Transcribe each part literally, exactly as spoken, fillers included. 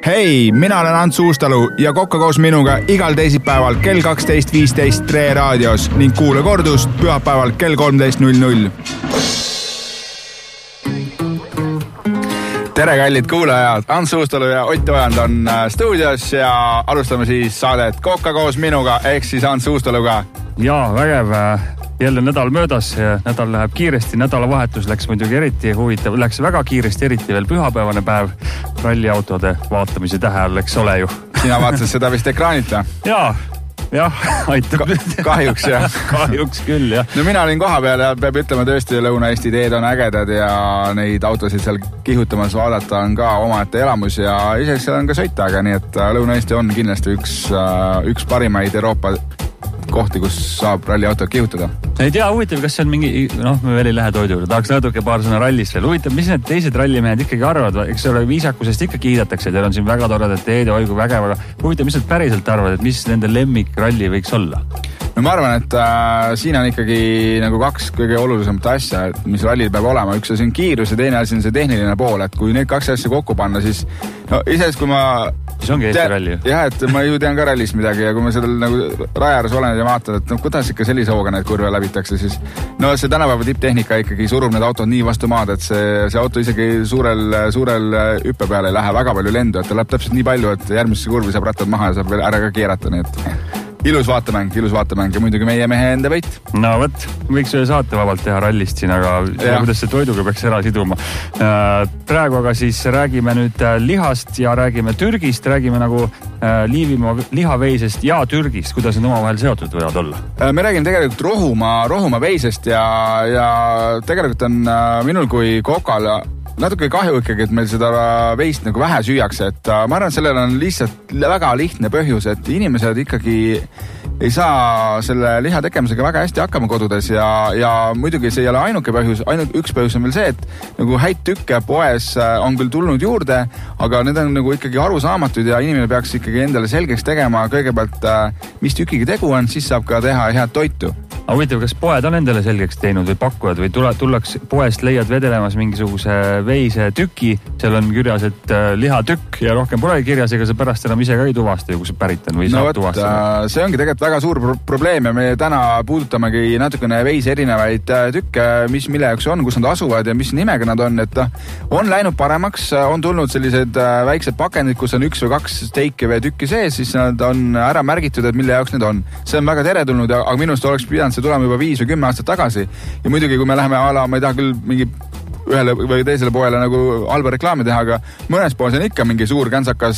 Hei, mina olen Ants Uustalu ja kokka koos minuga igal teisipäeval kell kaksteist viisteist Tre raadios ning kuule kordust pühapäeval kell kolmteist null null. Tere kallid kuulajad, Ants Uustalu ja Ott Ojand on stuudios ja alustame siis saadet kokka koos minuga ehk siis Ants Uustaluga. Jaa, vägev. Jälle nädal möödas, nädal läheb kiiresti, nädalavahetus läks muidugi eriti huvitav, läks väga kiiresti, eriti veel pühapäevane päev ralliautode vaatamise tähe all, eks ole ju. Sina vaatasid seda vist ekraanilt või? Jaa, jah, aitab. Ka- kahjuks jah. Kahjuks küll, jah. No mina olin koha peal ja peab ütlema tõesti, Lõuna-Eesti teed on ägedad ja neid autosid seal kihutamas vaadata on ka omaette elamus ja isegi seal on ka sõitaga, nii et Lõuna-Eesti on kindlasti üks, üks parimaid Euroopa kohti, kus saab ralliautod kihutada. Ei tea, huvitav, kas see on mingi, noh, me veel ei lähe toidule, tahaks natuke paar sõna rallist veel. Huvitav, mis need teised rallimehed ikkagi arvavad, eks ole, viisakusest ikka kiidatakse, teil on siin väga toredad teed ja oigu vägev, aga huvitav, mis nad päriselt arvavad, et mis nende lemmik ralli võiks olla? No ma arvan, et äh, siin on ikkagi nagu kaks kõige olulisemat asja, mis rallil peab olema. Üks on kiirus ja teine on see tehniline pool, et kui need kaks asja kokku panna, siis no isest kui ma... Siis ongi Eesti ralli. Jah, et ma ju tean ka rallist midagi ja kui ma sellel nagu rajaras olen ja vaatan, et no kuidas ikka sellise hooga need kurve läbitakse, siis no see tänapäeva tipptehnika ikkagi surub need autod nii vastu maad, et see, see auto isegi suurel, suurel hüppe peale ei lähe väga palju lendu, et ta läheb täpselt nii palju, et järgmisesse kurvi saab rattad maha ja saab veel ära ka keerata, nii et ilus vaatemäng, ilus vaatemäng ja muidugi meie mehe enda võit. No võt, võiks ühe saate vabalt teha rallist siin, aga ja. Kuidas see toiduga peaks ära siduma. Praegu aga siis räägime nüüd lihast ja räägime Türgist, räägime nagu Liivimaa lihaveisest ja Türgist, kuidas need omavahel seotud võivad olla. Me räägime tegelikult rohumaa, rohumaa veisest ja, ja tegelikult on minul kui kokal natuke kahju ikkagi, et meil seda veist nagu vähe süüakse, et ma arvan, et sellel on lihtsalt väga lihtne põhjus, et inimesed ikkagi ei saa selle liha tegemisega väga hästi hakkama kodudes ja, ja muidugi see ei ole ainuke põhjus, ainult üks põhjus on veel see, et nagu häid tükke poes on küll tulnud juurde, aga need on nagu ikkagi arusaamatud ja inimene peaks ikkagi endale selgeks tegema kõigepealt, mis tükiga tegu on, siis saab ka teha head toitu. Aga huvitav, kas poed on endale selgeks teinud või pakkujad või tule, tullaks poest leiad vedelemas mingisuguse veise tüki, seal on kirjas, et lihatükk ja rohkem pole kirjas, ega sa pärast enam ise ka ei tuvasta, kus see pärit on või no saab võt, tuvastada? See ongi tegelikult väga suur pro- probleem ja me täna puudutamegi natukene veise erinevaid tükke, mis mille jaoks on, kus nad asuvad ja mis nimega nad on, et on läinud paremaks, on tulnud sellised väiksed pakendid, kus on üks või kaks steiki või tükki sees, siis nad on ära märgitud, et mille jaoks need on. See on väga teretulnud, aga minust oleks pidanud see tulema juba viis või kümme aastat tagasi ja muidugi kui me läheme ala, ma ei taha küll mingi ühele või teisele poele nagu halba reklaami teha, aga mõnes poos on ikka mingi suur käntsakas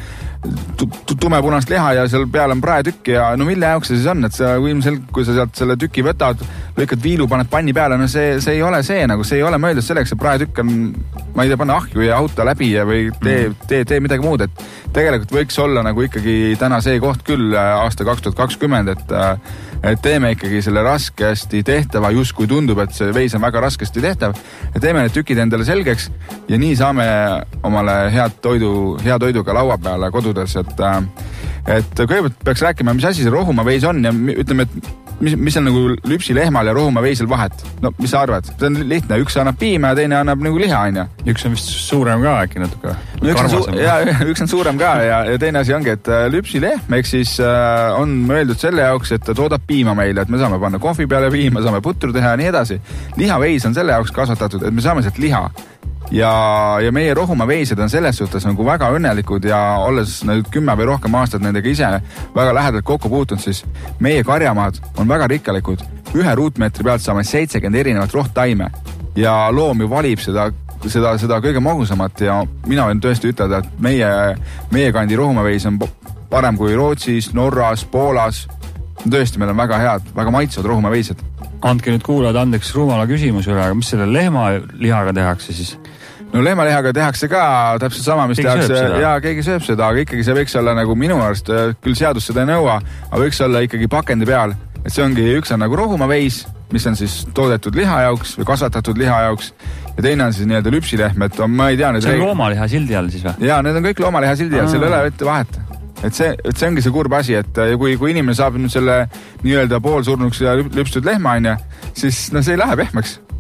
tumepunast liha ja seal peal on praetükk ja no mille jaoks see siis on, et sa ilmselt, kui sa sealt selle tüki võtad, lõikad viilu, paned panni peale, no see, see ei ole see, nagu see ei ole mõeldud selleks, et praetükk on, ma ei tea, panna ahju ja auto läbi ja või tee, tee, tee midagi muud, et tegelikult võiks olla nagu ikkagi täna see koht küll aasta kaks tuhat kakskümmend, et, et teeme ikkagi selle raskesti tehtava, just kui tundub, et see veis on väga raskesti tehtav, ja teeme need tükid endale selgeks ja nii saame omale head toidu, hea toiduga laua peale kodudes, et, et kõigepealt peaks rääkima, mis asi see rohumaa veis on ja ütleme, et mis, mis on nagu lüpsilehmal ja rohumaa veisel vahet. No mis sa arvad? See on lihtne, üks annab piima ja teine annab nagu liha, on ja? Üks on vist suurem ka äkki natuke. No üks, on su- ja, üks on suurem ka ja, ja teine asi ongi, et lüpsilehm, eks siis äh, on mõeldud selle jaoks, et ta toodab piima meile, et me saame panna kohvi peale piima, saame putru teha ja nii edasi. Lihaveis on selle jaoks kasvatatud, et me saame sealt liha. Ja, ja meie rohumaa veised on selles suhtes nagu väga õnnelikud ja olles nüüd kümme või rohkem aastat nendega ise väga lähedalt kokku puutunud, siis meie karjamaad on väga rikkalikud. Ühe ruutmeetri pealt saame seitsekümmend erinevat rohttaime ja loom ju valib seda, seda, seda kõige magusamat ja mina võin tõesti ütelda, et meie, meie kandi rohumaa veis on parem kui Rootsis, Norras, Poolas. Tõesti, meil on väga head, väga maitsevad rohumaa veised. Andke nüüd kuulajad andeks rumala küsimus üle, aga mis selle lehma lihaga tehakse siis? No lehmalihaga tehakse ka täpselt sama, mis keegi tehakse, ja keegi sööb seda, aga ikkagi see võiks olla nagu minu arust, küll seadus seda ei nõua, aga võiks olla ikkagi pakendi peal, et see ongi, üks on nagu rohumaa veis, mis on siis toodetud liha jaoks või kasvatatud liha jaoks ja teine on siis nii-öelda lüpsilehm, et on, ma ei tea nüüd... See on loomaliha sildi all siis või? Jaa, need on kõik loomaliha sildi all, seal ei ole ette vahet. Et see, et see ongi see kurb asi, et kui, kui inimene saab nüüd selle nii-öelda poolsurnuks ja lüpstud lehma, on ja, siis no see ei lähe pehmeks.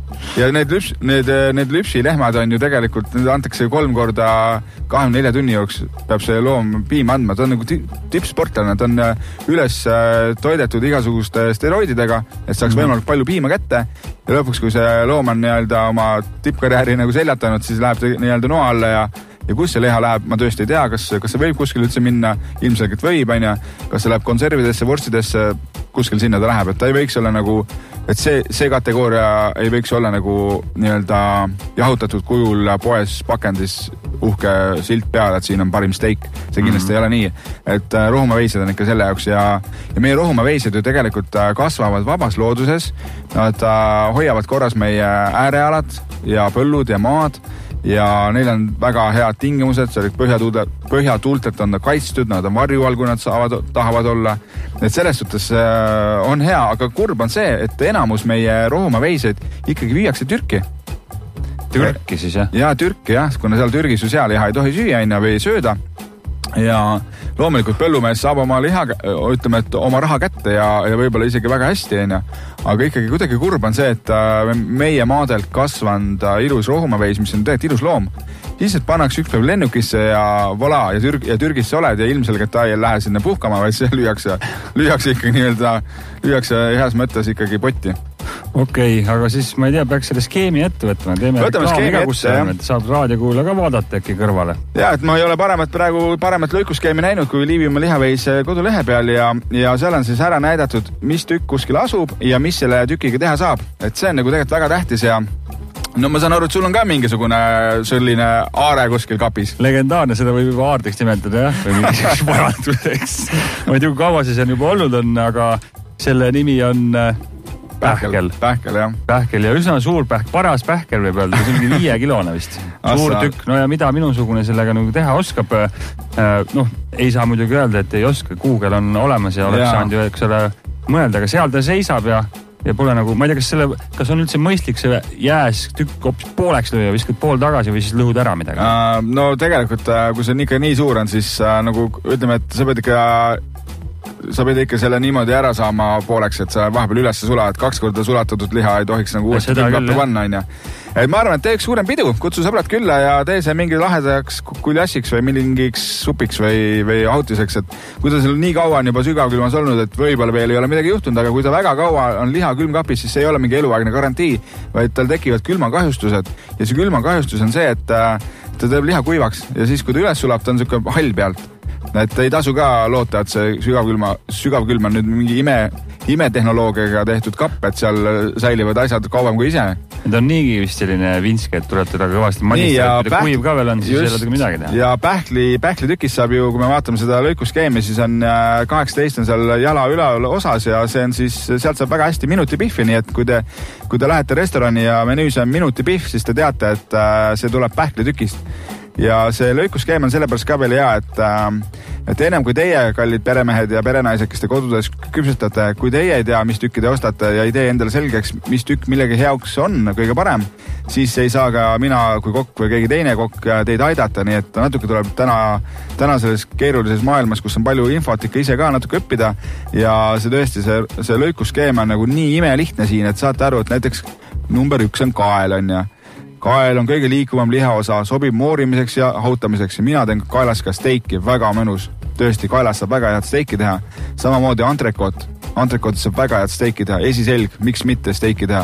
ja need lüps, need, need lüpsilehmad on ju tegelikult, need antakse kolm korda kahekümne nelja tunni jooks, peab see loom piima andma, ta on nagu tippsportlane, ta on üles toidetud igasuguste steroididega, et saaks mm-hmm. võimalikult palju piima kätte ja lõpuks, kui see loom on nii-öelda oma tippkarjääri nagu seljatanud, siis läheb ta nii-öelda noa alla ja ja kus see liha läheb, ma tõesti ei tea, kas, kas see võib kuskil üldse minna, ilmselgelt võib, on ja, kas see läheb konservidesse, vorstidesse, kuskil sinna ta läheb, et ta ei võiks olla nagu, et see, see kategooria ei võiks olla nagu nii-öelda jahutatud kujul poes pakendis uhke silt peale, et siin on parim steik. See kindlasti mm-hmm. ei ole nii, et rohumaveised on ikka selle jaoks ja, ja meie rohumaveised ju tegelikult kasvavad vabas looduses, nad hoiavad korras meie äärealad ja põllud ja maad ja neil on väga head tingimused, see põhjatuultelt, põhjatuultelt on ta kaitstud, nad on varju all, kui nad saavad, tahavad olla. Et selles suhtes on hea, aga kurb on see, et enamus meie rohumaveiseid ikkagi viiakse Türki. Türki siis jah? Jaa, Türki jah, kuna seal Türgis ju sealiha ei tohi süüa enne või sööda. Ja loomulikult põllumees saab oma liha, ütleme, et oma raha kätte ja, ja võib-olla isegi väga hästi, enne. Aga ikkagi kuidagi kurb on see, et meie maadelt kasvanud ilus rohumaveis, mis on tegelikult ilus loom, lihtsalt pannakse üks päev lennukisse ja vola ja, Türg, ja Türgis sa oled ja ilmselgelt ta ei lähe sinna puhkama, vaid see lüüakse, lüüakse ikkagi nii-öelda, lüüakse heas mõttes ikkagi potti. Okei, okay, aga siis ma ei tea, peaks selle skeemi ette võtma. Teeme reklaami ka, kus saab raadiokuula ka vaadata äkki kõrvale. Ja, et ma ei ole paremat praegu paremat lõikuskeemi näinud kui Liivimaa lihaveis kodulehe peal ja, ja seal on siis ära näidatud, mis tükk kuskil asub ja mis selle tükiga teha saab. Et see on nagu tegelikult väga tähtis ja no ma saan aru, et sul on ka mingisugune selline aare kuskil kapis. Legendaarne, seda võib juba aardeks nimetada, jah? Või mingisuguseks paranduseks. Ma ei tea, kui kaua siis on juba olnud on, aga selle nimi on Pähkel. Pähkel, jah. Pähkel ja üsna suur pähk, paras pähkel võib öelda, see on mingi viie kilone vist. Suur tükk, no ja mida minusugune sellega nagu teha oskab, noh, ei saa muidugi öelda, et ei oska, Google on olemas ja oleks ja. saanud ju eks ole mõelda, aga seal ta seisab ja, ja pole nagu, ma ei tea, kas, selle, kas on üldse mõistlik see jääs tükk hoopis pooleks lüüa, viskad pool tagasi või siis lõhud ära midagi? Uh, no tegelikult, kui see on ikka nii suur on, siis uh, nagu ütleme, et sa pead ikka sa pead ikka selle niimoodi ära saama pooleks, et sa vahepeal üles sula, et kaks korda sulatatud liha ei tohiks nagu uuesti külmappi panna, on ja. Et ma arvan, et tee üks suurem pidu, kutsu sõbrad külla ja tee see mingi lahedaks kuljassiks või mingiks supiks või, või autiseks, et kui ta seal nii kaua on juba sügavkülmas olnud, et võib-olla veel ei ole midagi juhtunud, aga kui ta väga kaua on liha külmkapis, siis see ei ole mingi eluaegne garantii, vaid tal tekivad külmakahjustused ja see külmakahjustus on see, et ta teeb liha kuivaks ja siis, kui ta üles sulab, ta on siuke hall pealt. Et ei tasu ka loota, et see sügavkülma, sügavkülm on nüüd mingi ime, imetehnoloogiaga tehtud kapp, et seal säilivad asjad kauem kui ise. Need on niigi vist selline vinske, et tuleb teda kõvasti manistada, et päht... kuiv ka veel on, siis ei ole midagi teha. Ja pähkli, pähkli tükis saab ju, kui me vaatame seda lõikuskeemi, siis on kaheksateist on seal jala üle osas ja see on siis, sealt saab väga hästi minuti pihvi, nii et kui te, kui te lähete restorani ja menüüs on minuti pihv, siis te teate, et see tuleb pähkli tükist. Ja see lõikuskeem on sellepärast ka veel hea, et, et ennem kui teie, kallid peremehed ja perenaised, kes te kodudes küpsetate, kui teie ei tea, mis tükki te ostate ja ei tee endale selgeks, mis tükk millegi heauks on kõige parem, siis ei saa ka mina kui kokk või keegi teine kokk teid aidata, nii et natuke tuleb täna, täna selles keerulises maailmas, kus on palju infot ikka ise ka natuke õppida ja see tõesti, see, see lõikuskeem on nagu nii imelihtne siin, et saate aru, et näiteks number üks on kael on ja kael on kõige liikuvam lihaosa, sobib moorimiseks ja hautamiseks ja mina teen kaelas ka steiki, väga mõnus. Tõesti, kaelas saab väga head steiki teha. Samamoodi antrekot. Antrekot saab väga head steiki teha. Esiselg, miks mitte steiki teha.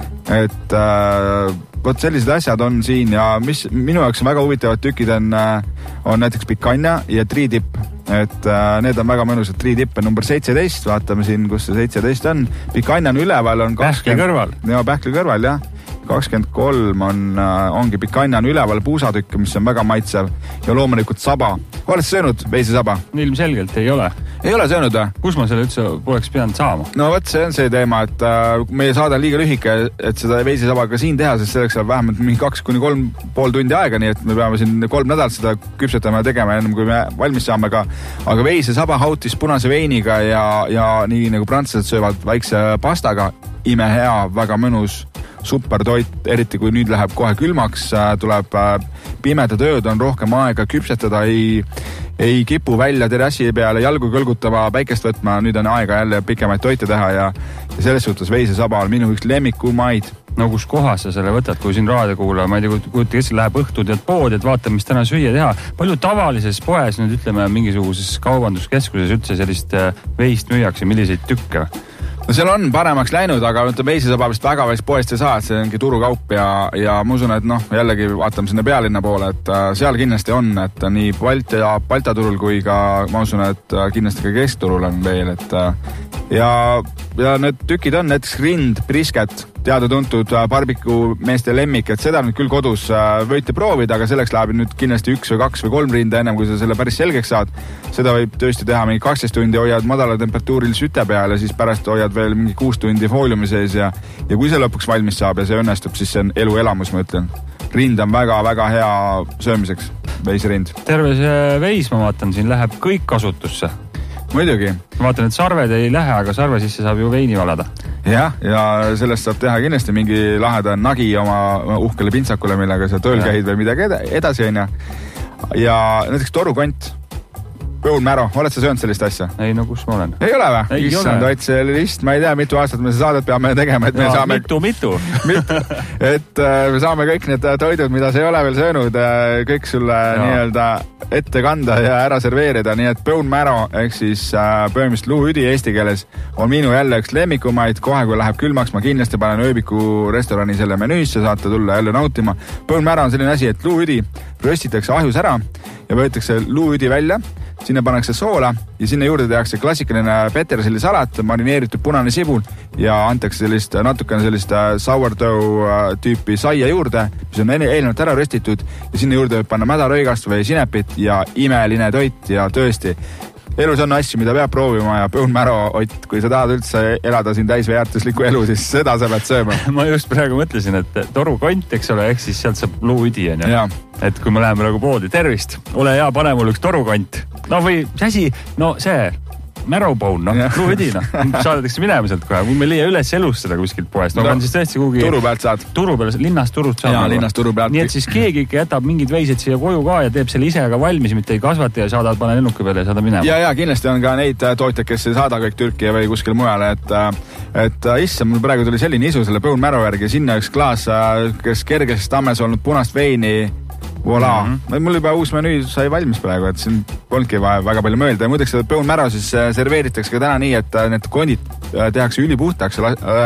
Et äh, võt sellised asjad on siin ja mis minu jaoks on väga huvitavad tükid on, on näiteks pikanja ja triidip. Et äh, need on väga mõnusad. Triidip on number seitseteist, vaatame siin, kus see seitseteist on. Pikanja on üleval, on kakskümmend... Pähkli kõrval. Ja, pähkli kõrval, jah. kakskümmend kolm on, ongi pikanja on üleval puusatükk, mis on väga maitsev ja loomulikult saba. Oled söönud veisesaba? Ilmselgelt ei ole. Ei ole söönud või? Kus ma selle üldse poleks pidanud saama? No võt, see on see teema, et äh, meie saade on liiga lühike, et seda veisesaba ka siin teha, sest selleks saab vähemalt mingi kaks kuni kolm pool tundi aega, nii et me peame siin kolm nädalat seda küpsetama ja tegema ennem, kui me valmis saame ka. Aga veisesaba hautis punase veiniga ja, ja nii nagu prantslased söövad väikse pastaga, ime hea, väga mõnus super toit, eriti kui nüüd läheb kohe külmaks, tuleb pimedad ööd, on rohkem aega küpsetada, ei, ei kipu välja terrassi peale jalgu kõlgutama, päikest võtma, nüüd on aega jälle pikemaid toite teha ja, ja selles suhtes veisesaba on minu üks lemmikumaid no kus kohas sa selle võtad, kui siin raadio kuulama, ma ei tea, kujuta, kes läheb õhtul tead poodi, et vaata, mis täna süüa teha. Palju tavalises poes nüüd ütleme mingisuguses kaubanduskeskuses üldse sellist veist müüakse, milliseid tükke? No seal on paremaks läinud, aga veisi saab vist väga väist poest ei saa, et see ongi turukaup ja, ja ma usun, et noh, jällegi vaatame sinna pealinna poole, et seal kindlasti on, et nii Balti ja Baltaturul kui ka ma usun, et kindlasti ka keskturul on veel, et ja, ja need tükid on näiteks rind, brisket, teada-tuntud barbiku meeste lemmik, et seda nüüd küll kodus võite proovida, aga selleks läheb nüüd kindlasti üks või kaks või kolm rinda ennem, kui sa selle päris selgeks saad. Seda võib tõesti teha mingi kaksteist tundi, hoiad madala temperatuuril süte peal ja siis pärast hoiad veel mingi kuus tundi fooliumi sees ja, ja kui see lõpuks valmis saab ja see õnnestub, siis see on elu elamus, ma ütlen. Rind on väga-väga hea söömiseks, veisrind. Terve see veis, ma vaatan, siin läheb kõik kasutusse. Muidugi. Ma vaatan, et sarved ei lähe, aga sarve sisse saab ju veini valada. Jah, ja sellest saab teha kindlasti mingi laheda nagi oma uhkele pintsakule, millega sa tööl käid või midagi edasi on ja. ja näiteks torukont, põunmäro, oled sa söönud sellist asja? Ei, no kus ma olen? Ei ole või? Issand, oot see list, ma ei tea, mitu aastat me see saadet peame tegema, et me ja, saame... Mitu, mitu. mitu. Et me saame kõik need toidud, mida sa ei ole veel söönud, kõik sulle ja. Nii-öelda ette kanda ja ära serveerida, nii et põunmäro, ehk siis põhimõtteliselt luuhüdi eesti keeles on minu jälle üks lemmikumaid, kohe kui läheb külmaks, ma kindlasti panen ööbiku restorani selle menüüsse, saate tulla jälle nautima. Põunmäro on selline asi, et luuhüdi röstitakse ahjus ära ja võetakse luuhüdi välja, sinna pannakse soola ja sinna juurde tehakse klassikaline petersillisalat, marineeritud punane sibul ja antakse sellist natukene sellist sourdough tüüpi saia juurde, mis on eelnevalt ära röstitud ja sinna juurde võib panna mädarõigast või sinepit ja imeline toit ja tõesti elus on asju, mida peab proovima ja põunmäro, Ott, kui sa tahad üldse elada siin täisväärtuslikku elu, siis seda sa pead sööma. Ma just praegu mõtlesin, et torukont, eks ole, ehk siis sealt saab luuhüdi, on ju. Et kui me läheme praegu poodi, tervist, ole hea, pane mul üks torukont. No või see asi, no see märopoun, noh, luuhüdi, noh, saadetaks minema sealt kohe, kui me liia üles elustada kuskilt poest, ma pean siis tõesti kuhugi... Turu pealt saad. Turu peal, linnast turust saab. Jaa, linnast turu pealt. Nii et siis keegi ikka jätab mingid veised siia koju ka ja teeb selle ise ka valmis, mitte ei kasvata ja saadad, pane lennuki peale ja saada minema. Ja, ja kindlasti on ka neid tootjaid, kes ei saada kõik Türki või kuskil mujale, et, et issa, mul praegu tuli selline isu selle põunmäro järgi, sinna üks klaas, kes kergest tammes olnud punast veini, voilà. Mm-hmm. Mul juba uus menüü sai valmis praegu, et siin polnudki vaja väga palju mõelda ja muideks seda põunmäro siis serveeritakse ka täna nii, et need kondid tehakse ülipuhtaks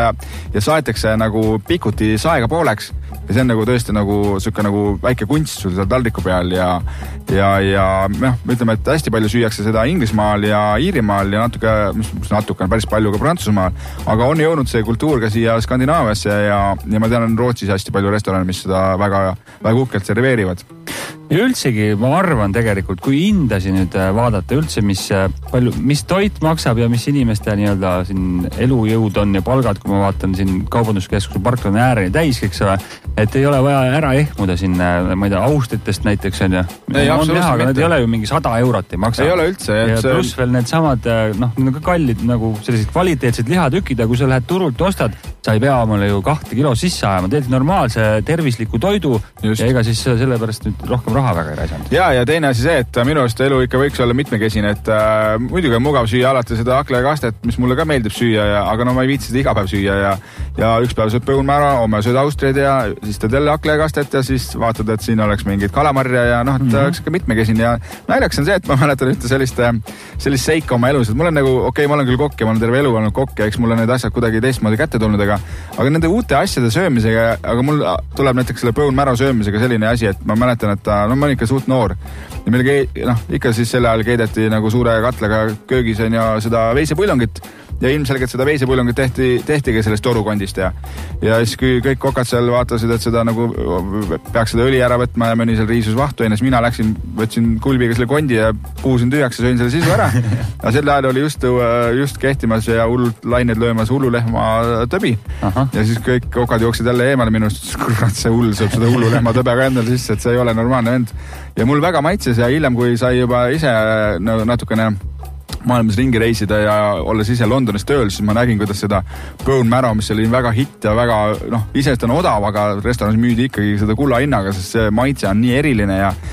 ja saetakse nagu pikuti saega pooleks ja see on nagu tõesti nagu sükke nagu väike kunst sul seal taldriku peal ja ja, ja noh, ütleme, et hästi palju süüakse seda Inglismaal ja Iirimaal ja natuke, mis natuke on päris palju ka Prantsusmaal, aga on jõudnud see kultuur ka siia Skandinaaviasse ja, ja ma tean, Rootsis hästi palju restorane, mis seda väga, väga uhkelt serveerivad. Ja üldsegi ma arvan tegelikult, kui hindasi nüüd vaadata üldse, mis, palju, mis toit maksab ja mis inimeste nii-öelda siin elujõud on ja palgad, kui ma vaatan siin kaubanduskeskuse parklane ääreni täis, eks ole, et ei ole vaja ära ehmuda siin, ma ei tea, Austritest näiteks on ju. Ei, on näha, aga need ei ole ju mingi sada eurot ei maksa. Ei ole üldse. Ja see... pluss veel need samad, noh, need on ka kallid nagu sellised kvaliteetsed lihatükid ja kui sa lähed turult ostad, sa ei pea omale ju kahte kilo sisse ajama, teed normaalse tervisliku toidu just. Ja ega siis sellepärast nüüd rohkem raha väga ei raisanud. Ja, ja teine asi see, et minu arust elu ikka võiks olla mitmekesine, et äh, muidugi on mugav süüa alati seda haklejakastet, mis mulle ka meeldib süüa, ja, aga no ma ei viitsi seda iga päev süüa ja, ja üks päev sööd põunmäro, homme sööd Austriaid ja siis teed jälle haklejakastet ja siis vaatad, et siin oleks mingid kalamarja ja noh, et mm -hmm. oleks ikka mitmekesine ja naljaks on see, et ma mäletan ühte sellist, sellist seika oma elus, et mul on nagu, okei okay,, ma olen küll kokk ja ma olen terve elu olnud kokk ja eks mulle need asjad kuidagi teistmoodi kätte tulnud, aga, aga nende uute asjade söömisega, aga mul tuleb näiteks selle põunmäro söömisega selline asi, et ma mäletan, et no ma olen ikka suht noor ja meil ke, noh, ikka siis selle ajal keedeti nagu suure katlega köögis on ja seda veisepuljongit ja ilmselgelt seda veisepuljongit tehti, tehtigi sellest torukondist ja, ja siis kui kõik kokad seal vaatasid, et seda nagu peaks seda õli ära võtma ja mõni seal riisus vahtu enne, siis mina läksin, võtsin kulbiga selle kondi ja puusin tühjaks ja sõin selle sisu ära. Ja sel ajal oli just, just kehtimas ja hullult lained löömas hullulehma tõbi. Aha. Ja siis kõik kokad jooksid jälle eemale minust, kurat see hull sööb seda hullulehma tõbe ka endale sisse, et see ei ole normaalne vend. Ja mul väga maitses ja hiljem, kui sai juba ise no, natukene maailmas ringi reisida ja olles ise Londonis tööl, siis ma nägin, kuidas seda põunmäro, mis oli väga hitt ja väga, noh, isest on odav, aga restoranis müüdi ikkagi seda kulla hinnaga, sest see maitse on nii eriline ja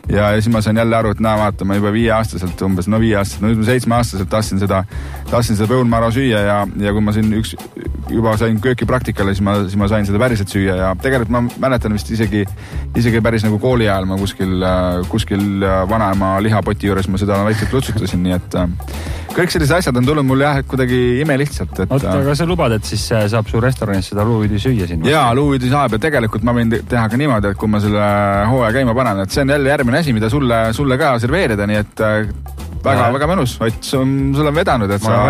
ja, ja siis ma sain jälle aru, et näe, vaata, ma juba viieaastaselt umbes, no viieaastaselt, no seitsmeaastaselt tahtsin seda, tahtsin seda bone marrow süüa ja, ja kui ma siin üks juba sain köökipraktikale, siis ma, siis ma sain seda päriselt süüa ja tegelikult ma mäletan vist isegi, isegi päris nagu kooli ajal ma kuskil, kuskil vanaema lihapoti juures ma seda väikselt lutsutasin, nii et kõik sellised asjad on tulnud mul jah, kuidagi ime lihtsalt. Et, Oota, aga sa lubad, et siis saab su restoranis seda luuviidi süüa siin? Jaa, luuviidi saab ja tegelikult ma võin teha ka niimoodi, et kui ma selle hooaja käima panen, et see on jälle järgmine asi, mida sulle, sulle ka serveerida, nii et väga, väga mõnus, Ott, sul on vedanud, et sa,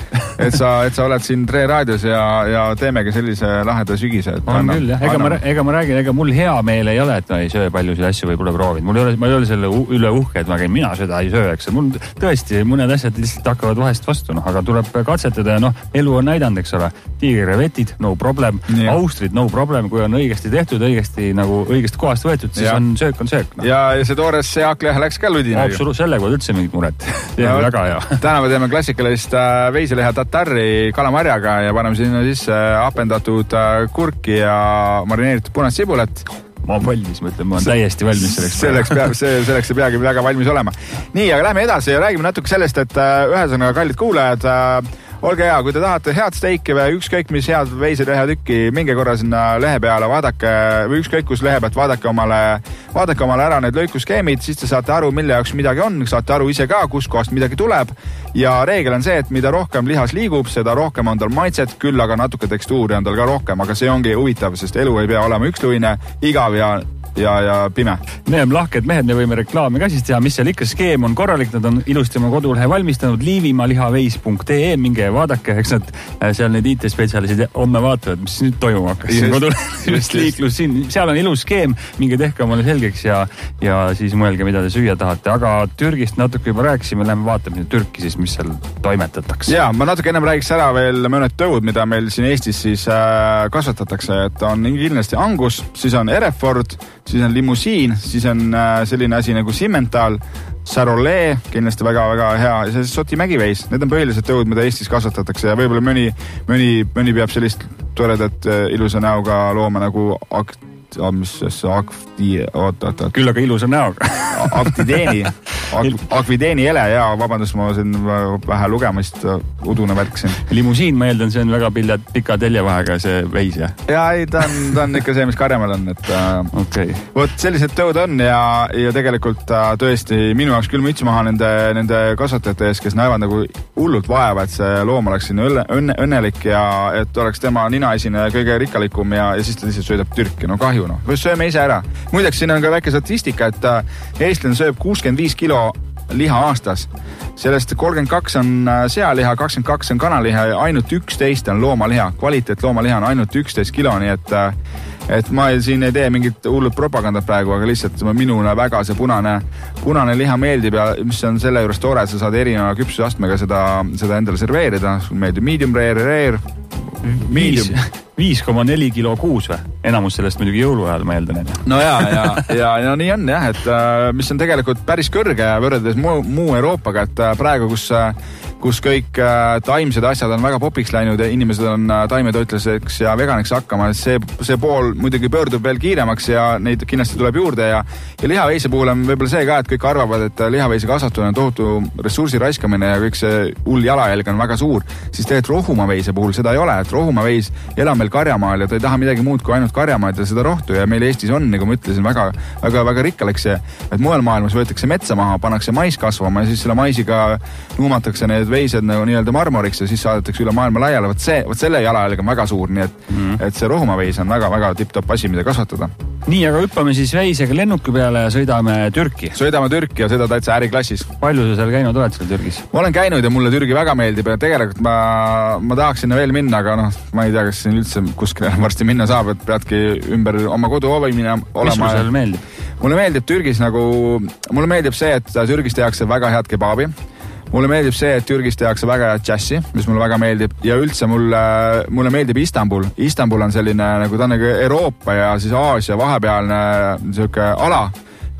et sa, et sa oled siin Tre raadios ja, ja teemegi sellise laheda sügise. On anna, küll, jah. Ega ma, ega ma räägin, ega mul hea meel ei ole, et ma ei söö paljusid asju või pole proovinud. Mul ei ole, ma ei ole selle üle uhke, et ma käin, mina seda ei söö, eks. Mul tõesti mõned asjad lihtsalt hakkavad vahest vastu, noh, aga tuleb katsetada ja noh, elu on näidanud, eks ole. Tiigrevetid, no problem, yeah. Austrid, no problem, kui on õigesti tehtud, õigesti nagu õigest kohast võetud, siis ja. on söök on söök. No. Ja, ja see toores seakleha läks ka ludina. Absoluut, sellega on üldse mingit muret. Ja, väga hea. Täna me teeme klassikalist veiselehe tatarri kalamarjaga ja paneme sinna sisse apendatud kurki ja marineeritud punast sibulat. Ma olen valmis, ma ütlen, ma olen täiesti valmis selleks. Selleks peab, see, selleks see peagi väga valmis olema. Nii, aga lähme edasi ja räägime natuke sellest, et ühesõnaga kallid kuulajad, olge hea, kui te tahate head steiki või ükskõik mis head veiselehe tükki, minge korra sinna lehe peale, vaadake või ükskõik kus lehe pealt, vaadake omale, vaadake omale ära need lõikuskeemid, siis te saate aru, mille jaoks midagi on, saate aru ise ka, kus kohast midagi tuleb ja reegel on see, et mida rohkem lihas liigub, seda rohkem on tal maitset, küll aga natuke tekstuuri on tal ka rohkem, aga see ongi huvitav, sest elu ei pea olema üksluine, igav ja ja, ja pime. Me oleme lahked mehed, me võime reklaami ka siis teha, mis seal ikka skeem on korralik, nad on ilusti oma kodulehe valmistanud, liivimalihaveis punkt ee, minge vaadake, eks nad seal need I T-spetsialistid homme vaatavad, mis nüüd toimuma hakkas. Siin kodulehes liiklus siin, seal on ilus skeem, minge tehke omale selgeks ja, ja siis mõelge, mida te süüa tahate, aga Türgist natuke juba rääkisime, lähme vaatame Türki siis, mis seal toimetatakse. Ja, ma natuke ennem räägiks ära veel mõned tõud, mida meil siin Eestis siis äh, kasvatatakse, et on kindlasti Angus, siis on Hereford, siis on limusiin, siis on selline asi nagu Simmental, Sarolee, kindlasti väga-väga hea, ja see Soti mägiveis, need on põhilised tõud, mida Eestis kasvatatakse ja võib-olla mõni, mõni, mõni peab sellist toredat ilusa näoga looma nagu akt, mis see akti, oot, oot, oot. Küll aga ilusa näoga. Aktideeni, akvideeni ele, ja vabandust, ma siin vähe lugemist udune värksin. Limusiin, ma eeldan, see on väga piljad pika teljevahega see veis, jah? Ja ei, ta on, ta on ikka see, mis karjamal on, et okay. Vot sellised tõud on ja, ja tegelikult tõesti minu jaoks küll müts maha nende, nende kasvatajate ees, kes näevad nagu hullult vaeva, et see loom oleks siin õnne, õnne, õnnelik ja et oleks tema ninaesine kõige rikkalikum ja, ja siis ta lihtsalt söödab Türki, no kahju. No. Või sööme ise ära. Muideks siin on ka väike statistika, et eestlane sööb kuuskümmend viis kilo liha aastas. Sellest kolmkümmend kaks on sealiha, kakskümmend kaks on kanaliha ja ainult üksteist on loomaliha. Kvaliteet loomaliha on ainult üksteist kilo, nii et, et ma siin ei tee mingit hullut propagandat praegu, aga lihtsalt minule väga see punane, punane liha meeldib ja mis on selle juures tore, sa saad erineva küpsusastmega seda, seda endale serveerida. Sul meeldib medium rare, rare, medium. viis koma neli kilo kuus või? Enamus sellest muidugi jõuluajal, ma eeldan. No ja, ja, ja, ja nii on jah, et mis on tegelikult päris kõrge võrreldes muu, muu Euroopaga, et praegu, kus, kus kõik taimsed asjad on väga popiks läinud ja inimesed on taimetoitlaseks ja veganiks hakkama, see, see pool muidugi pöördub veel kiiremaks ja neid kindlasti tuleb juurde ja, ja lihaveise puhul on võib-olla see ka, et kõik arvavad, et lihaveise kasvatamine on tohutu ressursi raiskamine ja kõik see hull jalajälg on väga suur, siis tegelikult rohumaveise puhul seda ei ole, et rohumaveis elab meil karjamaal ja ta ei taha midagi muud kui ainult karjamaad ja seda rohtu ja meil Eestis on, nagu ma ütlesin, väga, väga, väga rikkalik see, et mujal maailmas võetakse metsa maha, pannakse mais kasvama ja siis selle maisiga nuumatakse need veised nagu nii-öelda marmoriks ja siis saadetakse üle maailma laiale. Võt see, võt selle jalajälg on väga suur, nii et, mm. et see rohumaveis on väga, väga tipp-topp asi, mida kasvatada. Nii, aga hüppame siis veisega lennuki peale ja sõidame Türki. Sõidame Türki ja seda täitsa äriklassis. Palju sa seal käinud oled seal Türgis? Ma olen käinud ja mulle Türgi väga meeldib ja tegelikult ma, ma tahaks sinna veel minna, aga noh, ma ei tea, kas siin üldse kuskile varsti minna saab, et peadki ümber oma kodu minna olema. Mis sul seal meeldib? Mulle meeldib Türgis nagu, mulle meeldib see, et Türgis tehakse väga head kebaabi. Mulle meeldib see, et Türgis tehakse väga head džassi, mis mulle väga meeldib ja üldse mulle, mulle meeldib Istanbul. Istanbul on selline nagu ta on nagu Euroopa ja siis Aasia vahepealne niisugune ala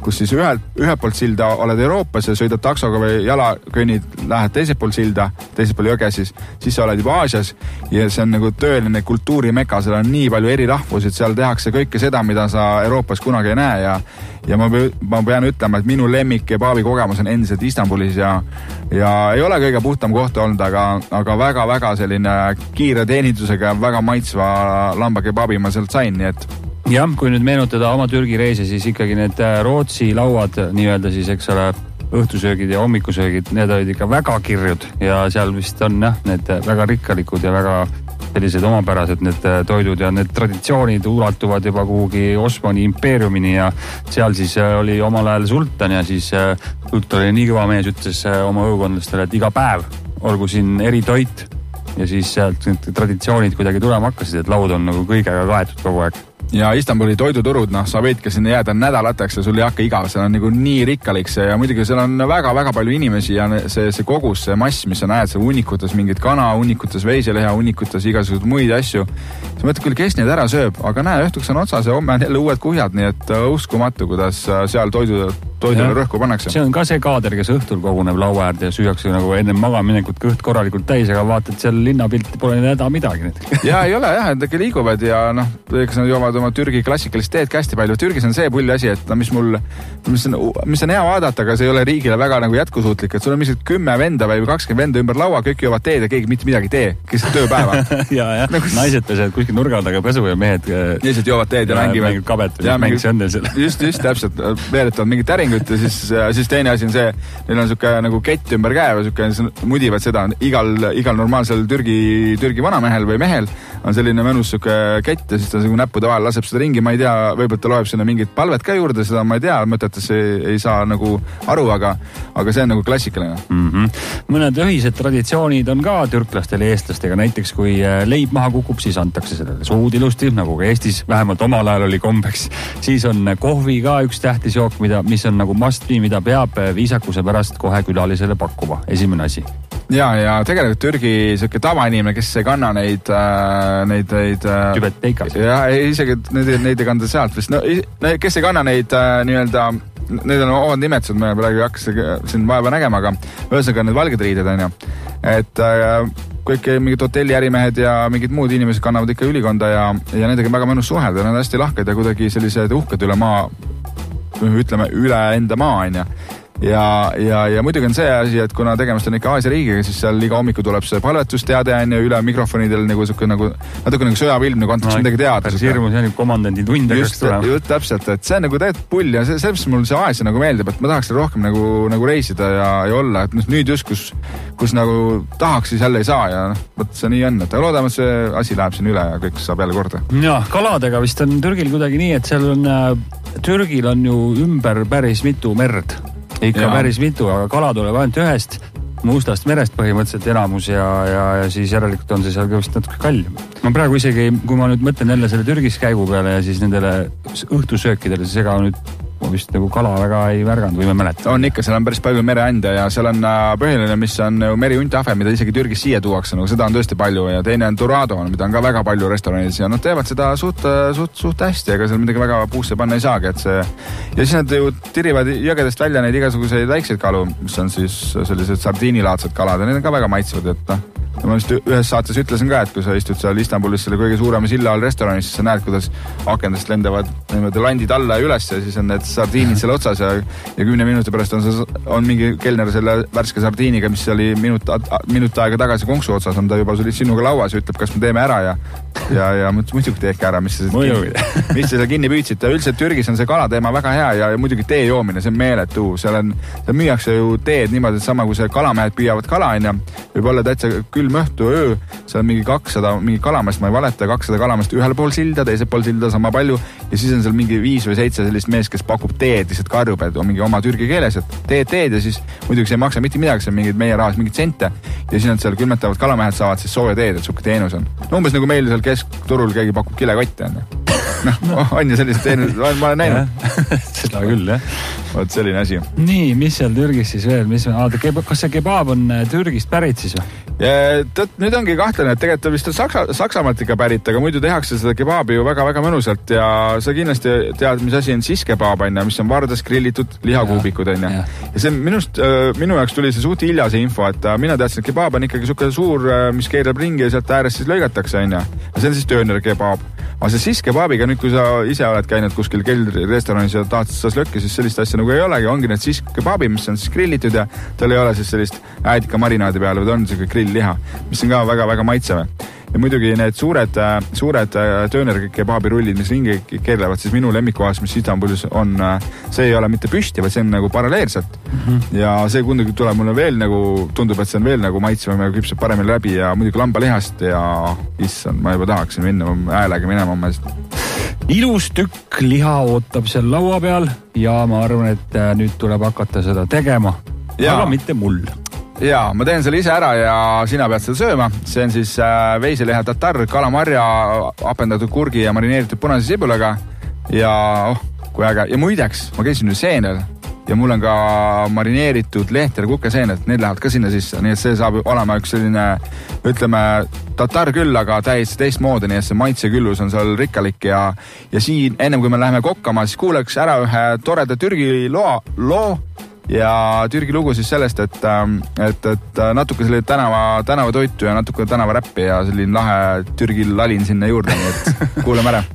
kus siis ühelt, ühelt poolt silda oled Euroopas ja sõidad taksoga või jala kõnnid, lähed teiselt pool silda, teiselt pool jõge siis, siis sa oled juba Aasias ja see on nagu tõeline kultuurimeka, seal on nii palju eri rahvusid, seal tehakse kõike seda, mida sa Euroopas kunagi ei näe ja ja ma, ma pean ütlema, et minu lemmik kebaabi kogemus on endiselt Istanbulis ja ja ei ole kõige puhtam koht olnud, aga, aga väga-väga selline kiire teenindusega väga maitsva lamba kebaabi ma sealt sain, nii et jah, kui nüüd meenutada oma Türgi reise, siis ikkagi need Rootsi lauad nii-öelda siis, eks ole, õhtusöögid ja hommikusöögid, need olid ikka väga kirjud ja seal vist on jah, need väga rikkalikud ja väga sellised omapärased need toidud ja need traditsioonid ulatuvad juba kuhugi Osmani impeeriumini ja seal siis oli omal ajal sultan ja siis sultan oli nii kõva mees, ütles oma õukondlastele, et iga päev olgu siin eri toit ja siis sealt need traditsioonid kuidagi tulema hakkasid, et laud on nagu kõigega kaetud kogu aeg. Ja Istanbuli toiduturud, noh, sa võidki sinna jääda nädalateks ja sul ei hakka igav, seal on nagu nii rikkalik see ja muidugi seal on väga-väga palju inimesi ja see, see kogus, see mass, mis sa näed, seal hunnikutes mingid kana, hunnikutes veiseleha, hunnikutes igasugused muid asju. sa mõtled küll, kes neid ära sööb, aga näe, õhtuks on otsas ja homme on jälle uued kuhjad, nii et uskumatu, kuidas seal toidu, toidule rõhku pannakse. See on ka see kaader, kes õhtul koguneb laua äärde ja süüakse nagu enne magaminekut kõht korralikult täis, aga vaatad seal linnapilti pole häda midagi nüüd. ja ei ole jah, et äkki liiguvad ja noh, eks nad joovad oma Türgi klassikalist teed ka hästi palju. Türgis on see pulli asi, et no, mis mul, mis on, mis on hea vaadata, aga see ei ole riigile väga nagu jätkusuutlik, et sul on mingisugused kümme venda või kakskümmend venda ümber laua, kõik joovad teed ja keegi mitte midagi tee, kes tööpäeva. ja, ja, nagu... naised pesevad kuskil nurga taga pesu ja mehed lihtsalt joovad teed ja, ja mängivad. Mängib kabet või mängib sõndel selle. Just, just täpselt, veeretavad mingit äringut ja siis, siis teine asi on see, neil on siuke nagu kett ümber käe või siuke, mudivad seda igal, igal normaalsel Türgi, Türgi vanamehel või mehel on selline mõnus siuke kett ja siis ta nagu näppude vahel laseb seda ringi, ma ei tea, võib-olla ta loeb sinna mingit palvet ka juurde, seda ma ei tea, mõtetes ei, ei saa nagu aru, aga, aga see on nagu klassikaline. Mm-hmm. Mõned ühised traditsioonid on ka türklastel ja eestlastega, näiteks kui leib maha kukub, siis antakse sellele suud ilusti, nagu ka Eestis vähemalt omal ajal oli kombeks. Siis on kohvi ka üks tähtis jook, mida, mis on nagu must-be, mida peab viisakuse pärast kohe külalisele pakkuma. Esimene asi. Ja, ja tegelikult Türgi siuke tavainimene, kes ei kanna neid, äh, neid, neid äh, tübeteikas. Ja isegi neid, neid ei kanda sealt vist. No, kes ei kanna neid äh, nii-öelda, need on omad nimetused, ma praegu ei hakka siin vaeva nägema, aga ühesõnaga need valged riided on ju. Et äh, kõik mingid hotelli ärimehed ja mingid muud inimesed kannavad ikka ülikonda ja, ja nendega on väga mõnus suhelda. Nad on hästi lahked ja kuidagi sellised uhked üle maa, ütleme üle enda maa on ju. Ja, ja, ja muidugi on see asi, et kuna tegemist on ikka Aasia riigiga, siis seal iga hommiku tuleb see palvetusteade on ju üle mikrofonidel nagu suke nagu natuke nagu sõjavilm, nagu antakse no, midagi teada. Päris hirmus ja komandandi tund. Just, just täpselt, et see on nagu tegelikult pull ja see, selles mul see Aasia nagu meeldib, et ma tahaks rohkem nagu, nagu reisida ja, ja olla, et nüüd just, kus, kus nagu tahaks, siis jälle ei saa ja noh, võt see nii on, et loodame, et see asi läheb siin üle ja kõik saab jälle korda. Ja, kaladega vist on Türgil kuidagi nii, et seal on, Türgil on ju ümber päris mitu merd. Ikka ja. Päris mitu, aga kala tuleb ainult ühest Mustast merest põhimõtteliselt enamus ja, ja, ja siis järelikult on see seal ka vist natuke kall. Ma praegu isegi, kui ma nüüd mõtlen jälle selle Türgis käigu peale ja siis nendele õhtusöökidele, siis ega nüüd ma vist nagu kala väga ei märganud või ma mäletan. On ikka, seal on päris palju mereandja ja seal on põhiline, mis on merihuntahve, mida isegi Türgis siia tuuakse, nagu seda on tõesti palju ja teine on Dorado, mida on ka väga palju restoranides ja nad teevad seda suht, suht, suht hästi, ega seal midagi väga puusse panna ei saagi, et see ja siis nad ju tirivad jõgedest välja neid igasuguseid väikseid kalu, mis on siis sellised sardiinilaadsed kalad ja need on ka väga maitsvad, et noh. Ja ma vist ühes saates ütlesin ka, et kui sa istud seal Istanbulis selle kõige suurema silla all restoranis, siis sa näed, kuidas akendest lendavad niimoodi landid alla ja üles ja siis on need sardiinid seal otsas ja, ja kümne minuti pärast on, see, on mingi kelner selle värske sardiiniga, mis oli minut, minut aega tagasi konksu otsas, on ta juba sinuga lauas ja ütleb, kas me teeme ära ja, ja, ja muidugi teeke ära, mis sa mis sa kinni püüdsid. Ja üldiselt Türgis on see kalateema väga hea ja, ja muidugi tee joomine, see on meeletu. Seal on, seal müüakse ju teed niimoodi, et sama kui see kalamehed püüavad kala on ja võib olla täitsa külm õhtu öö, seal on mingi kakssada, mingi kalamast, ma ei valeta, kakssada kalamast ühel pool silda, teisel pool silda sama palju ja siis on seal mingi viis või seitse sellist mees, kes pakub teed, lihtsalt karjub, et on mingi oma türgi keeles, et teed, teed ja siis muidugi see ei maksa mitte midagi, see on mingid meie rahas, mingid sente ja siis nad seal külmetavad kalamehed saavad siis sooja teed, et suke teenus on. No umbes nagu meil seal keskturul keegi pakub kilekotte on. noh, on ju sellised teenused, ma olen näinud. Seda küll, jah. Vot selline asi. Nii, mis seal Türgis siis veel? Mis, aada, kas see kebaab on Türgist pärit siis või? Tõtt, nüüd ongi kahtlane, et tegelikult ta vist on Saksa, Saksamaalt ikka pärit, aga muidu tehakse seda kebaabi ju väga-väga mõnusalt ja sa kindlasti tead, mis asi on siskebaab, mis on vardas grillitud lihakuubikud. Ja, ja. ja see minust, minu jaoks tuli see suht hilja see info, et mina teadsin, et kebaab on ikkagi suke suur, mis keerab ringi ja sealt äärest siis lõigatakse. Ja see on siis tööner kebaab. Aga see siskebaabiga, nüüd kui sa ise oled käinud kuskil keldri restoranis ja tahad saas lökki, siis sellist asja nagu ei olegi. Ongi need siskebaabi, mis on siis grillitud ja tal ei ole siis sellist äädika marinaadi peale, või on see grillliha, mis on ka väga-väga maitsev. Ja muidugi need suured, suured tööner kebaabi rullid, mis ringi keerlevad, siis minu lemmikuhas, mis Istanbulis on, see ei ole mitte püsti, vaid see on nagu paralleelselt. Mm-hmm. Ja see kunagi tuleb mulle veel nagu, tundub, et see on veel nagu maitsevam ja küpseb paremini läbi ja muidugi lambalihast ja issand, ma juba tahaksin minna häälega minema. Ilus tükk liha ootab seal laua peal ja ma arvan, et nüüd tuleb hakata seda tegema, ja. Aga mitte mul. Jaa, ma teen selle ise ära ja sina pead seda sööma. See on siis veiselehe tatar, kalamarja, apendatud kurgi ja marineeritud punase sibulaga. Ja oh, kui äge. Ja muideks, ma käisin nüüd seenel ja mul on ka marineeritud lehter kukeseened. Need lähevad ka sinna sisse. Nii et see saab olema üks selline, ütleme, tatar küll, aga täiesti teist moodi. Nii et see maitseküllus on seal rikkalik ja, ja siin, ennem kui me läheme kokkama, siis kuuleks ära ühe toreda Türgi loo, loo ja Türgi lugu siis sellest, et, et, et natuke selline tänava, tänava toitu ja natuke tänava räppi ja selline lahe Türgi lalin sinna juurde, nii et kuulame ära.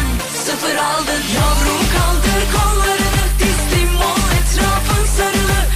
Yavrum kaldır kollarını, teslim ol, etrafın sarılı.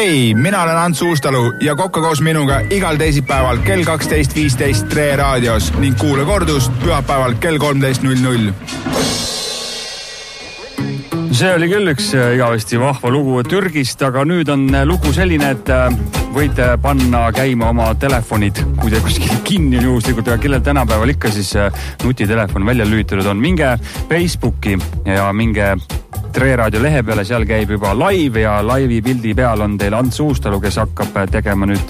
hei, mina olen Ants Uustalu ja kokka koos minuga igal teisipäeval kell kaksteist viisteist Tre raadios ning kuule kordust pühapäeval kell kolmteist null null. See oli küll üks igavesti vahva lugu Türgist, aga nüüd on lugu selline, et võite panna käima oma telefonid, kui te kuskil kinni on juhuslikult, aga kellel tänapäeval ikka siis nutitelefon välja lülitatud on. Minge Facebooki ja minge Tre raadio lehe peale, seal käib juba live ja laivi pildi peal on teil Ants Uustalu, kes hakkab tegema nüüd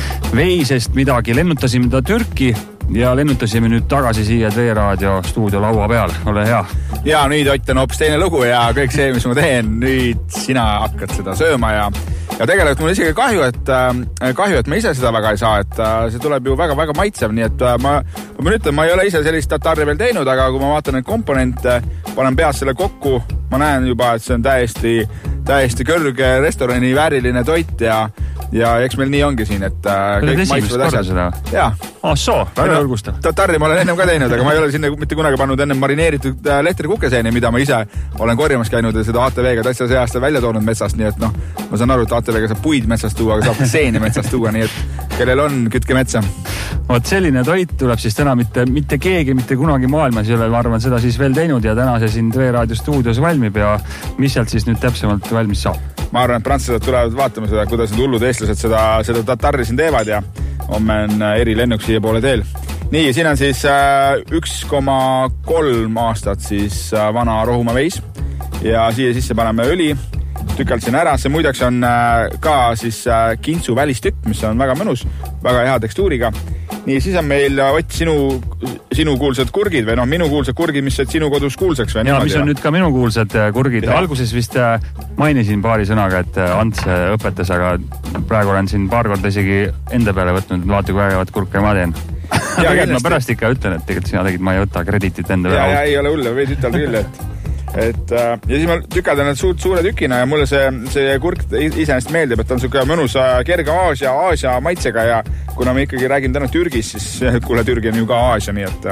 veisest midagi. Lennutasime ta Türki ja lennutasime nüüd tagasi siia Tre raadio stuudio laua peal. Ole hea. Ja nüüd Ott on hoopis teine lugu ja kõik see, mis ma teen, nüüd sina hakkad seda sööma ja Ja tegelikult mul isegi kahju, et, äh, kahju, et ma ise seda väga ei saa, et äh, see tuleb ju väga-väga maitsev, nii et äh, ma, ma pean ütlema, ma ei ole ise sellist tatarri veel teinud, aga kui ma vaatan neid komponente, panen peas selle kokku, ma näen juba, et see on täiesti, täiesti kõrge restorani vääriline toit ja, ja eks meil nii ongi siin, et äh, kõik maitsevad asjad. Jaa. Ah, soo, väga õlgusta. Tatarri ma olen ennem ka teinud, aga ma ei ole sinna mitte kunagi pannud ennem marineeritud lehtrikukeseeni, mida ma ise olen korjamas käinud ja seda A T V-ga täitsa see aasta välja toonud metsast, nii et noh, ma saan aru, et A T V-ga saab puid metsast tuua, aga saab seeni metsast tuua, nii et kellel on, kütke metsa. Vot selline toit tuleb siis täna mitte, mitte keegi, mitte kunagi maailmas ei ole, ma arvan, seda siis veel teinud ja täna see siin Tre raadio stuudios valmib ja mis sealt siis nüüd täpsemalt valmis saab? Ma arvan, et prantslased tulevad vaatama seda, kuidas need hullud eestlased seda, seda tatarri siin teevad ja homme on eri lennuk siia poole teel. Nii, siin on siis üks koma kolm aastat siis vana Rohumaa veis ja siia sisse paneme õli, tükalt siin ära. See muideks on ka siis kintsu välistükk, mis on väga mõnus, väga hea tekstuuriga. Nii, siis on meil, Ott, sinu, sinu kuulsad kurgid või noh, minu kuulsad kurgid, mis said sinu kodus kuulsaks või? Ja, mis on nüüd ka minu kuulsad kurgid. Ja. Alguses vist mainisin paari sõnaga, et Ants õpetas, aga praegu olen siin paar korda isegi enda peale võtnud, vaata kui ägevat kurke ma teen. Ja, ma pärast ikka ütlen, et tegelikult sina tegid, ma ei võta krediitit enda peale. Ja, ja ei ole hulle, võid ütelda küll, et et ja siis ma tükeldan need suurt suure tükina ja mulle see, see kurk iseenesest meeldib, et on siuke mõnus kerge Aasia, Aasia maitsega ja kuna me ikkagi räägin täna Türgis, siis kuule, Türgi on ju ka Aasia, nii et,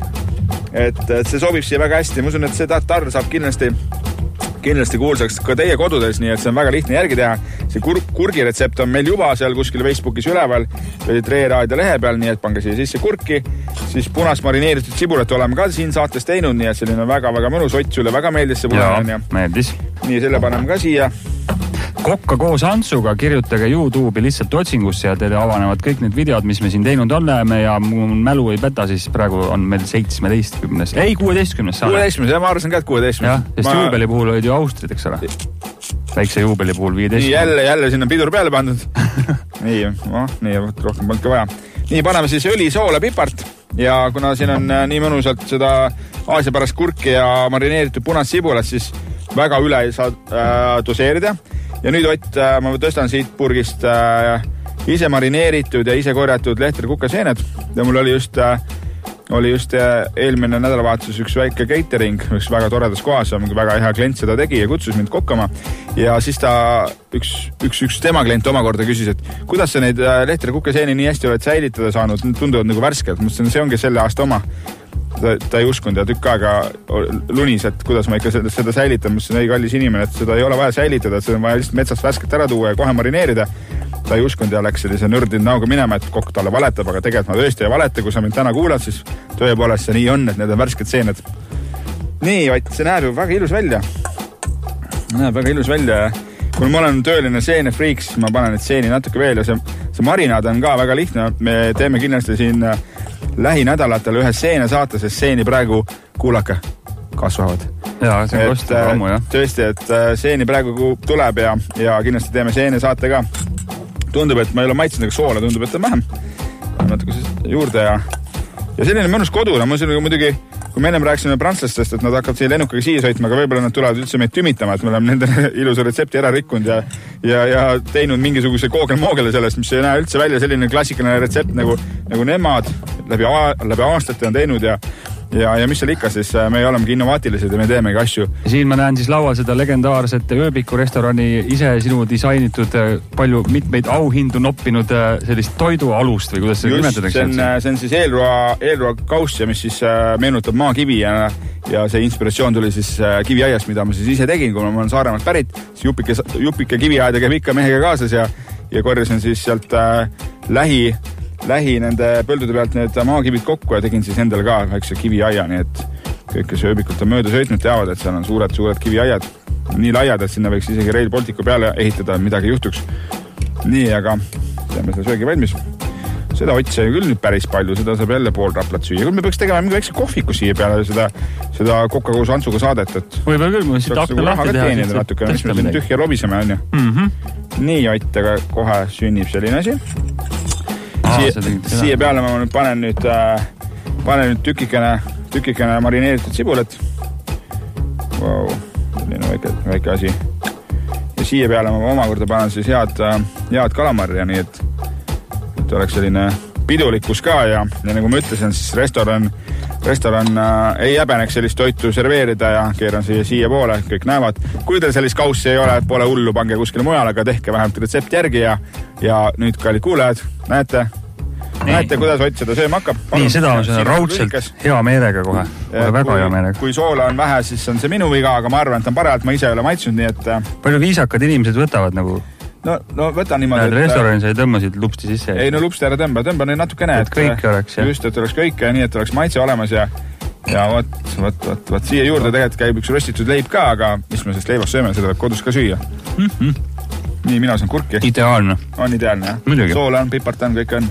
et, et see sobib siia väga hästi. Ma usun, et see tatar saab kindlasti kindlasti kuulsaks ka teie kodudes, nii et see on väga lihtne järgi teha. See kur- kurgi retsept on meil juba seal kuskil Facebookis üleval või Tre raadio lehe peal, nii et pange siia sisse kurki. Siis punast marineeritud sibulat oleme ka siin saates teinud, nii et selline väga-väga mõnus. Ott, sulle väga meeldis see punane. Ja, meeldis. Nii, selle paneme ka siia. Kokka koos Antsuga kirjutage YouTube'i lihtsalt otsingusse ja teile avanevad kõik need videod, mis me siin teinud oleme ja mu mälu ei peta, siis praegu on meil seitsmeteistkümnes, ei kuueteistkümnes saade. kuueteistkümnes, ja ma arvasin ka, et kuueteistkümnes. Jah, sest ma... juubeli puhul olid ju Austrid, eks ole. Väikse juubeli puhul viieteistkümnes. Nii, jälle, jälle sinna pidur peale pandud. nii, oh, nii, rohkem polnud ka vaja. Nii, paneme siis õli, soola, pipart ja kuna siin on nii mõnusalt seda Aasia pärast kurki ja marineeritud punast sibulat, siis väga üle ei saa äh, doseerida. Ja nüüd, Ott, ma tõstan siit purgist äh, ise marineeritud ja ise korjatud lehtri kukaseened ja mul oli just, äh, oli just äh, eelmine nädalavahetus üks väike catering, üks väga toredas kohas, väga hea klient seda tegi ja kutsus mind kokkama ja siis ta üks, üks, üks tema klient omakorda küsis, et kuidas sa neid äh, lehtri kukaseeni nii hästi oled säilitada saanud, tunduvad nagu värsked, mõtlesin, see ongi selle aasta oma. Ta, ta ei uskunud ja tükk aega lunis, et kuidas ma ikka seda, seda säilitan, mis on ei kallis inimene, et seda ei ole vaja säilitada, et seda on vaja lihtsalt metsast värskelt ära tuua ja kohe marineerida. Ta ei uskunud ja läks sellise nördinud näoga minema, et kokk talle valetab, aga tegelikult ma tõesti ei valeta, kui sa mind täna kuulad, siis tõepoolest see nii on, et need on värsked seened. Nii, Ott, see näeb ju väga ilus välja. Näeb väga ilus välja ja kui ma olen tööline seene friik, siis ma panen need seeni natuke veel ja see, see marinaad on ka väga lihtne. Me teeme kindlasti siin lähinädalatel ühe seene saate, sest seeni praegu kuulake kasvavad. Jaa, see on kostab ammu, jah. Tõesti, et seeni praegu tuleb ja, ja kindlasti teeme seene saate ka. Tundub, et ma ei ole maitsenud ega soola, tundub, et on vähem. Natuke juurde ja, ja selline mõnus koduna. Ma selline muidugi, kui me ennem rääksime prantslastest, et nad hakkavad siia lennukaga siia sõitma, aga võib-olla nad tulevad üldse meid tümitama, et me oleme nende ilusa retsepti ära rikkunud ja, ja, ja teinud mingisuguse koogel-moogele sellest, mis ei näe üldse välja selline klassikaline retsept nagu, nagu nemad läbi, läbi aastate on teinud ja, ja, ja mis seal ikka, siis me olemegi innovaatilised ja me teemegi asju. Ja siin ma näen siis laual seda legendaarset ööbiku restorani ise sinu disainitud palju mitmeid auhindu noppinud sellist toidualust või kuidas seda nimetatakse? See on, see on siis eelroa, eelroa kaussia, mis siis meenutab maakivi ja, ja see inspiratsioon tuli siis kiviaiast, mida ma siis ise tegin, kui ma olen Saaremaalt pärit, siis jupike, jupike kiviaeda käib ikka mehega kaasas ja, ja korjasin siis sealt äh, lähi lähi nende põldude pealt need maakivid kokku ja tegin siis endale ka väikse kiviaia, nii et kõik, kes ööbikult on mööda sõitnud, teavad, et seal on suured, suured kiviaiad. Nii laiad, et sinna võiks isegi Rail Balticu peale ehitada, midagi juhtuks. Nii, aga teeme seda söögi valmis. Seda otsa ju küll nüüd päris palju, seda saab jälle pool raplat süüa. Küll me peaks tegema mingi väikse kohviku siia peale seda, seda Coca-Cola Antsuga saadet, et võib küll, ma siit akna lahti teha. Natuke, mis me siin tühja lobiseme, on ju. Mm-hmm. Nii, Ott, aga kohe sünnib selline asi. Siia, siia peale ma nüüd panen nüüd, äh, panen nüüd tükikene, tükikene marineeritud sibulet. Wow, selline väike, väike asi. Ja siia peale ma omakorda panen siis head, head kalamarja, nii et, et oleks selline pidulikkus ka ja, ja nagu ma ütlesin, siis restoran, restoran äh, ei häbeneks sellist toitu serveerida ja keeran siia siia poole, kõik näevad. Kui teil sellist kaussi ei ole, pole hullu, pange kuskile mujal, aga tehke vähemalt retsept järgi ja, ja nüüd kallid kuulajad, näete, Nii. näete, kuidas Ott seda sööma hakkab. Palun, nii, seda on seda raudselt hea meelega kohe, kohe väga kui, hea meelega. Kui soola on vähe, siis on see minu viga, aga ma arvan, et on parajalt, ma ise ei ole maitsnud, nii et... Palju viisakad inimesed võtavad nagu... No, no võta niimoodi, et... Restoranis ei tõmbasid lupsti sisse. Ei, no lupsti ära tõmba, tõmba neid natukene, et, et kõik oleks, jah. Just, et oleks kõik ja nii, et oleks maitse olemas ja ja võt, võt, võt, võt, siia juurde tegelikult käib üks röstitud leib ka, aga mis me sellest leivast sööme, seda võib kodus ka süüa. Mm-hmm. Nii, mina saan kurki. Ideaalne. On ideaalne, jah? Muidugi. Soola on, pipart on, kõik on.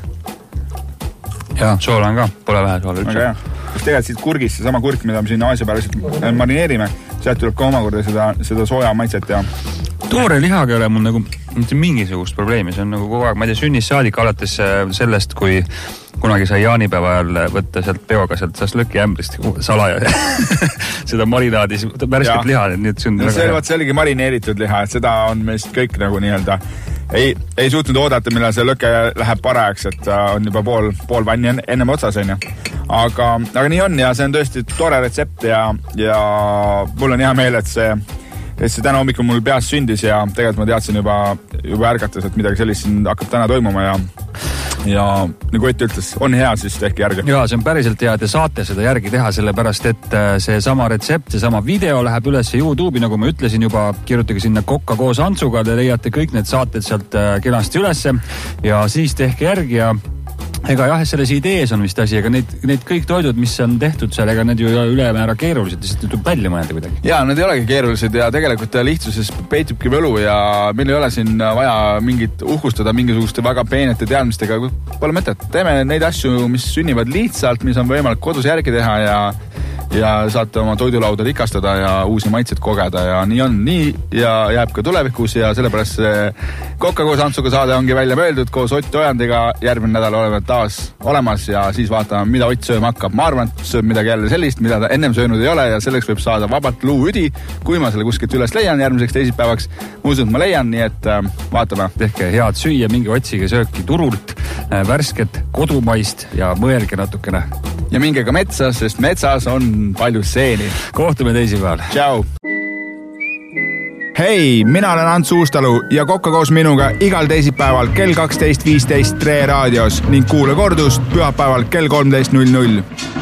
Jaa, soola on ka, pole vähe soola üldse. Aga jah, tegelikult siit kurgist, see sama kurk, mida me siin Aasia peale marineerime, sealt tuleb ka omakorda seda, seda sooja maitset ja... Toore lihaga ei ole mul nagu mitte mingisugust probleemi, see on nagu kogu aeg, ma ei tea, sünnis saadik alates sellest, kui kunagi sai jaanipäeva ajal võtta sealt peoga sealt lõki ämbrist salaja seda marinaadis värsket liha, nii et see on no, see, see oligi marineeritud liha, et seda on meist kõik nagu nii-öelda ei, ei suutnud oodata, millal see lõke läheb parajaks, et on juba pool, pool vanni ennem otsas, on ju. Aga, aga nii on ja see on tõesti tore retsept ja, ja mul on hea meel, et see et see täna hommikul mul peas sündis ja tegelikult ma teadsin juba, juba ärgates, et midagi sellist siin hakkab täna toimuma ja ja nagu Ott ütles, on hea, siis tehke järgi. Jaa, see on päriselt hea, te saate seda järgi teha, sellepärast et see sama retsept, see sama video läheb üles YouTube'i, nagu ma ütlesin juba, kirjutage sinna Kokka koos Antsuga, te leiate kõik need saated sealt kenasti ülesse ja siis tehke järgi ja ega jah, selles idees on vist asi, aga neid, neid kõik toidud, mis on tehtud seal, ega need ju ülemäära keerulised, sest need tuleb välja mõelda kuidagi. Jaa, need ei olegi keerulised ja tegelikult lihtsuses peitubki võlu ja meil ei ole siin vaja mingit uhkustada mingisuguste väga peenete teadmistega. Pole mõtet, teeme neid asju, mis sünnivad lihtsalt, mis on võimalik kodus järgi teha ja ja saate oma toidulauda rikastada ja uusi maitseid kogeda ja nii on, nii ja jääb ka tulevikus ja sellepärast see Kokka koos Antsuga saade ongi välja mõeldud koos Ott Ojandiga. Järgmine nädal oleme taas olemas ja siis vaatame, mida Ott sööma hakkab. Ma arvan, et sööb midagi jälle sellist, mida ta ennem söönud ei ole ja selleks võib saada vabalt luuüdi, kui ma selle kuskilt üles leian järgmiseks teisipäevaks. Ma usun, et ma leian, nii et äh, vaatame. Tehke head süüa, minge otsige sööki turult, äh, värsket, kodumaist ja mõelge natukene. Ja minge ka metsas, sest metsas on palju seeni. Kohtume teisipäeval. Tšau! Hei, mina olen Ants Uustalu ja Kokka koos minuga igal teisipäeval kell kaksteist viisteist Tre raadios ning kuule kordust pühapäeval kell kolmteist null null.